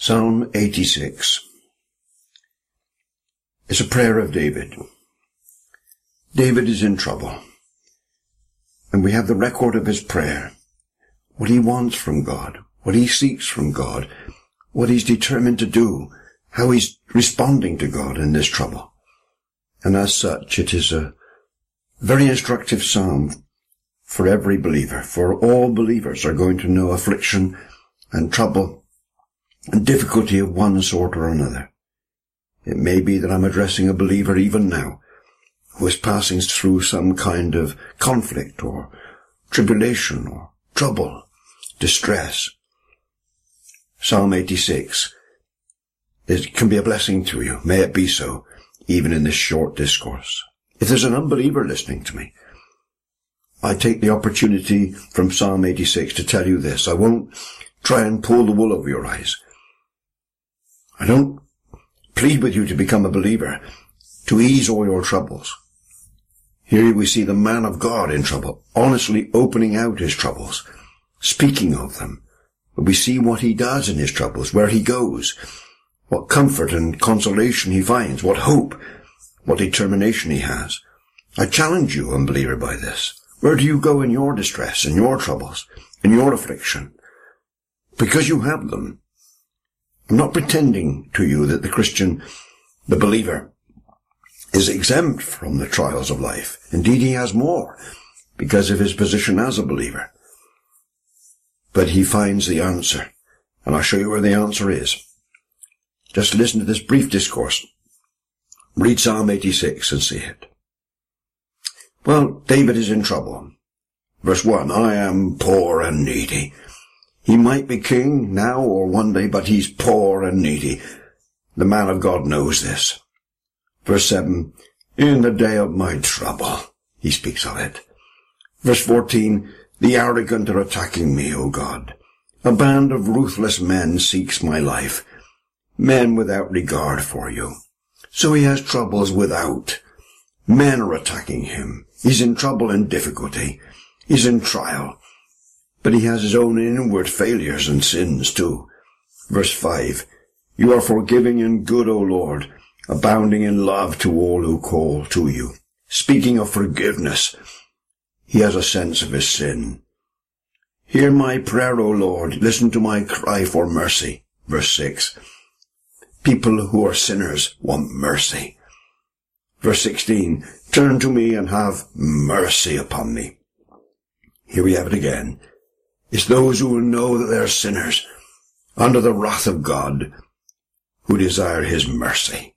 Psalm 86 is a prayer of David. David is in trouble, and we have the record of his prayer, what he wants from God, what he seeks from God, what he's determined to do, how he's responding to God in this trouble. And as such, it is a very instructive psalm for every believer, for all believers are going to know affliction and trouble and difficulty of one sort or another. It may be that I'm addressing a believer even now who is passing through some kind of conflict or tribulation or trouble, distress. Psalm 86 can be a blessing to you. May it be so, even in this short discourse. If there's an unbeliever listening to me, I take the opportunity from Psalm 86 to tell you this. I won't try and pull the wool over your eyes. I don't plead with you to become a believer, to ease all your troubles. Here we see the man of God in trouble, honestly opening out his troubles, speaking of them. But we see what he does in his troubles, where he goes, what comfort and consolation he finds, what hope, what determination he has. I challenge you, unbeliever, by this. Where do you go in your distress, in your troubles, in your affliction? Because you have them. I'm not pretending to you that the Christian, the believer, is exempt from the trials of life. Indeed, he has more because of his position as a believer. But he finds the answer, and I'll show you where the answer is. Just listen to this brief discourse. Read Psalm 86 and see it. Well, David is in trouble. Verse 1, I am poor and needy. He might be king now or one day, but he's poor and needy. The man of God knows this. Verse 7, in the day of my trouble, he speaks of it. Verse 14, the arrogant are attacking me, O God. A band of ruthless men seeks my life, men without regard for you. So he has troubles without. Men are attacking him. He's in trouble and difficulty. He's in trial. But he has his own inward failures and sins too. Verse 5, you are forgiving and good, O Lord, abounding in love to all who call to you. Speaking of forgiveness, he has a sense of his sin. Hear my prayer, O Lord. Listen to my cry for mercy. Verse 6, people who are sinners want mercy. Verse 16, turn to me and have mercy upon me. Here we have it again. It's those who know that they're sinners, under the wrath of God, who desire his mercy.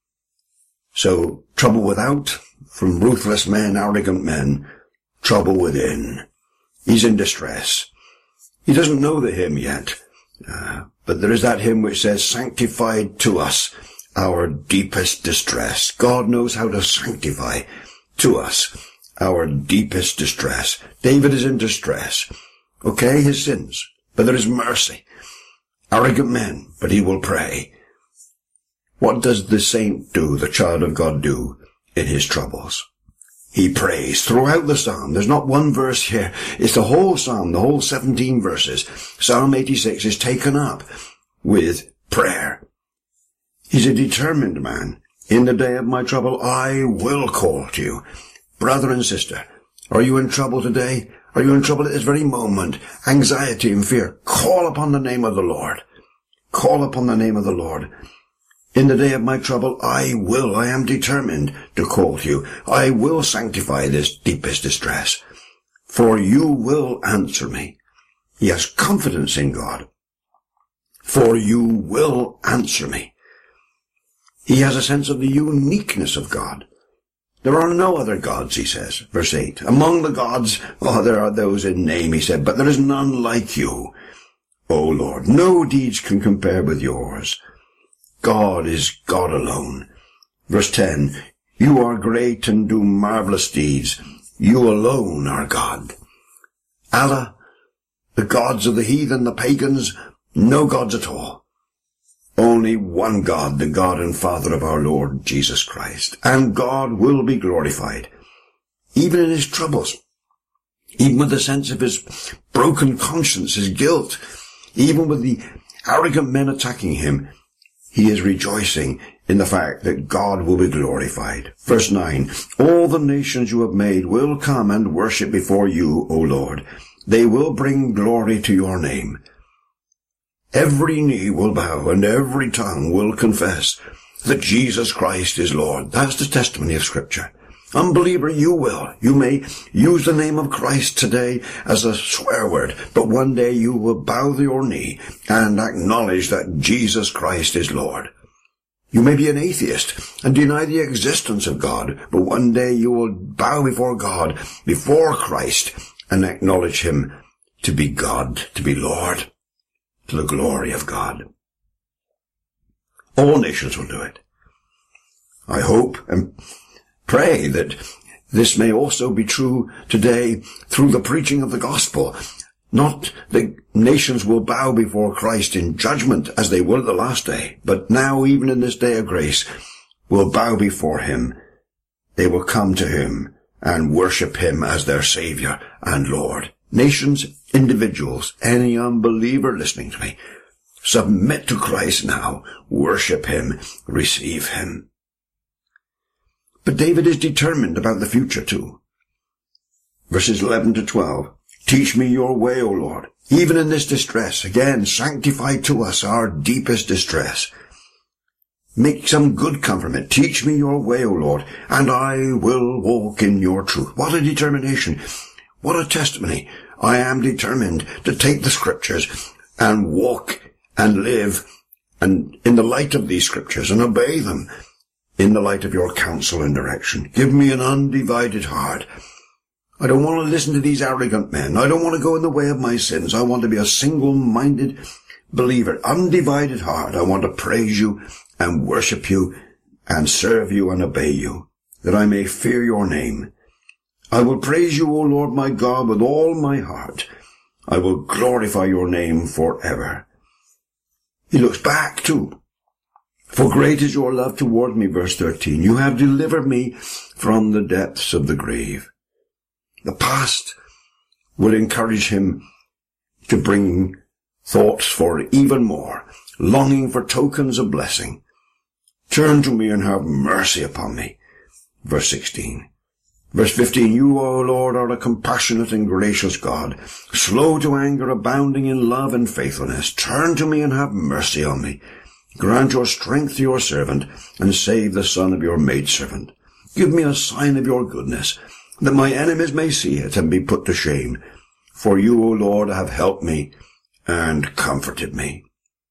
So, trouble without, from ruthless men, arrogant men, trouble within. He's in distress. He doesn't know the hymn yet, but there is that hymn which says, sanctified to us our deepest distress. God knows how to sanctify to us our deepest distress. David is in distress. Okay, his sins, but there is mercy. Arrogant men, but he will pray. What does the saint do, the child of God do in his troubles? He prays throughout the psalm. There's not one verse here. It's the whole psalm, the whole 17 verses. Psalm 86 is taken up with prayer. He's a determined man. In the day of my trouble, I will call to you. Brother and sister, are you in trouble today? Are you in trouble at this very moment? Anxiety and fear. Call upon the name of the Lord. Call upon the name of the Lord. In the day of my trouble, I am determined to call to you. I will sanctify this deepest distress. For you will answer me. He has confidence in God. For you will answer me. He has a sense of the uniqueness of God. There are no other gods, he says, verse 8. Among the gods, there are those in name, he said, but there is none like you, O Lord. No deeds can compare with yours. God is God alone. Verse 10, you are great and do marvelous deeds. You alone are God. Allah, the gods of the heathen, the pagans, no gods at all. Only one God, the God and Father of our Lord Jesus Christ. And God will be glorified, even in his troubles, even with the sense of his broken conscience, his guilt, even with the arrogant men attacking him, he is rejoicing in the fact that God will be glorified. Verse 9, all the nations you have made will come and worship before you, O Lord. They will bring glory to your name. Every knee will bow and every tongue will confess that Jesus Christ is Lord. That's the testimony of Scripture. Unbeliever, you will. You may use the name of Christ today as a swear word, but one day you will bow your knee and acknowledge that Jesus Christ is Lord. You may be an atheist and deny the existence of God, but one day you will bow before God, before Christ, and acknowledge him to be God, to be Lord, to the glory of God. All nations will do it. I hope and pray that this may also be true today through the preaching of the gospel. Not that nations will bow before Christ in judgment as they will the last day, but now, even in this day of grace, will bow before him. They will come to him and worship him as their Savior and Lord. Nations, individuals, any unbeliever listening to me, submit to Christ now, worship him, receive him. But David is determined about the future too. Verses 11 to 12. Teach me your way, O Lord, even in this distress. Again, sanctify to us our deepest distress. Make some good come from it. Teach me your way, O Lord, and I will walk in your truth. What a determination. What a testimony. I am determined to take the Scriptures and walk and live and in the light of these Scriptures and obey them in the light of your counsel and direction. Give me an undivided heart. I don't want to listen to these arrogant men. I don't want to go in the way of my sins. I want to be a single-minded believer, undivided heart. I want to praise you and worship you and serve you and obey you, that I may fear your name. I will praise you, O Lord my God, with all my heart. I will glorify your name forever. He looks back too. For great is your love toward me, verse 13. You have delivered me from the depths of the grave. The past will encourage him to bring thoughts for even more, longing for tokens of blessing. Turn to me and have mercy upon me. Verse 16. Verse 15, you, O Lord, are a compassionate and gracious God, slow to anger, abounding in love and faithfulness. Turn to me and have mercy on me. Grant your strength to your servant, and save the son of your maidservant. Give me a sign of your goodness, that my enemies may see it and be put to shame. For you, O Lord, have helped me and comforted me.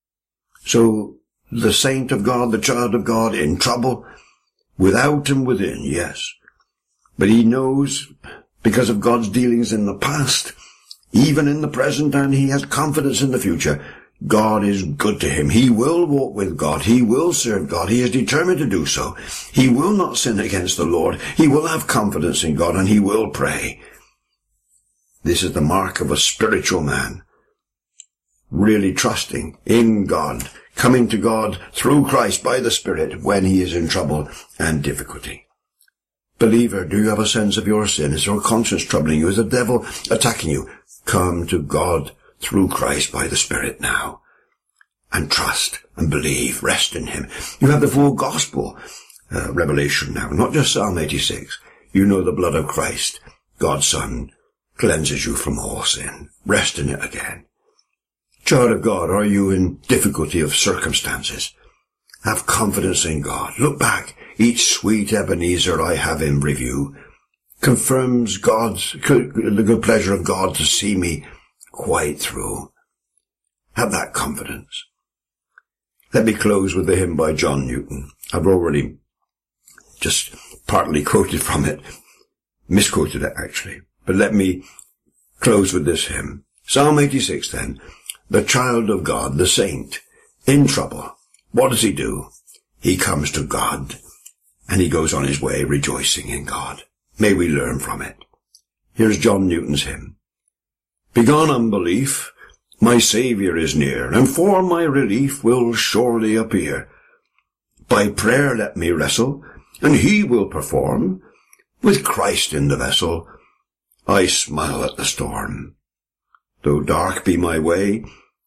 So the saint of God, the child of God, in trouble, without and within, yes. But he knows, because of God's dealings in the past, even in the present, and he has confidence in the future, God is good to him. He will walk with God. He will serve God. He is determined to do so. He will not sin against the Lord. He will have confidence in God, and he will pray. This is the mark of a spiritual man, really trusting in God, coming to God through Christ by the Spirit when he is in trouble and difficulty. Believer, do you have a sense of your sin? Is your conscience troubling you? Is the devil attacking you? Come to God through Christ by the Spirit now, and trust and believe, rest in him. You have the full gospel revelation now, not just Psalm 86. You know the blood of Christ, God's Son, cleanses you from all sin. Rest in it again. Child of God, are you in difficulty of circumstances? Have confidence in God. Look back. Each sweet Ebenezer I have in review confirms the good pleasure of God to see me quite through. Have that confidence. Let me close with a hymn by John Newton. I've already just partly quoted from it, misquoted it actually, but let me close with this hymn. Psalm 86 then. The child of God, the saint, in trouble. What does he do? He comes to God, and he goes on his way rejoicing in God. May we learn from it. Here's John Newton's hymn. Begone unbelief, my Saviour is near, and for my relief will surely appear. By prayer let me wrestle, and he will perform. With Christ in the vessel, I smile at the storm. Though dark be my way,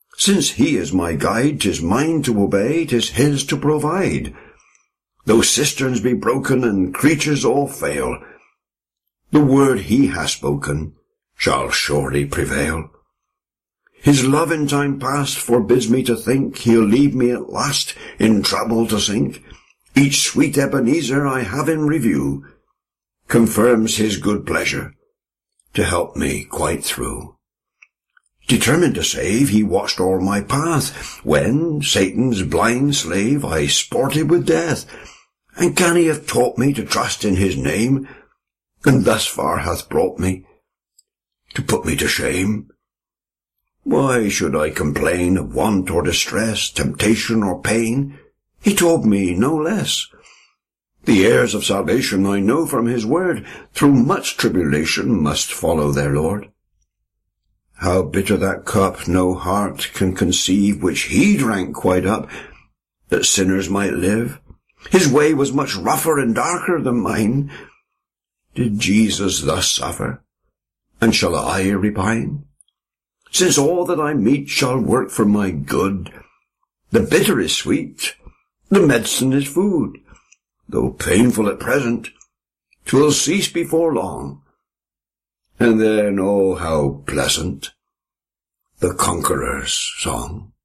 Since he is my guide, 'tis mine to obey, 'tis his to provide. Though cisterns be broken and creatures all fail, the word he has spoken shall surely prevail. His love in time past forbids me to think he'll leave me at last in trouble to sink. Each sweet Ebenezer I have in review confirms his good pleasure to help me quite through. Determined to save, he watched all my path, when, Satan's blind slave, I sported with death. And can he have taught me to trust in his name, and thus far hath brought me, to put me to shame? Why should I complain of want or distress, temptation or pain? He told me no less. The heirs of salvation I know from his word, through much tribulation must follow their Lord. How bitter that cup no heart can conceive, which he drank quite up, that sinners might live. His way was much rougher and darker than mine. Did Jesus thus suffer, and shall I repine? Since all that I meet shall work for my good, the bitter is sweet, the medicine is food. Though painful at present, 'twill cease before long, and then, oh, how pleasant, the conqueror's song.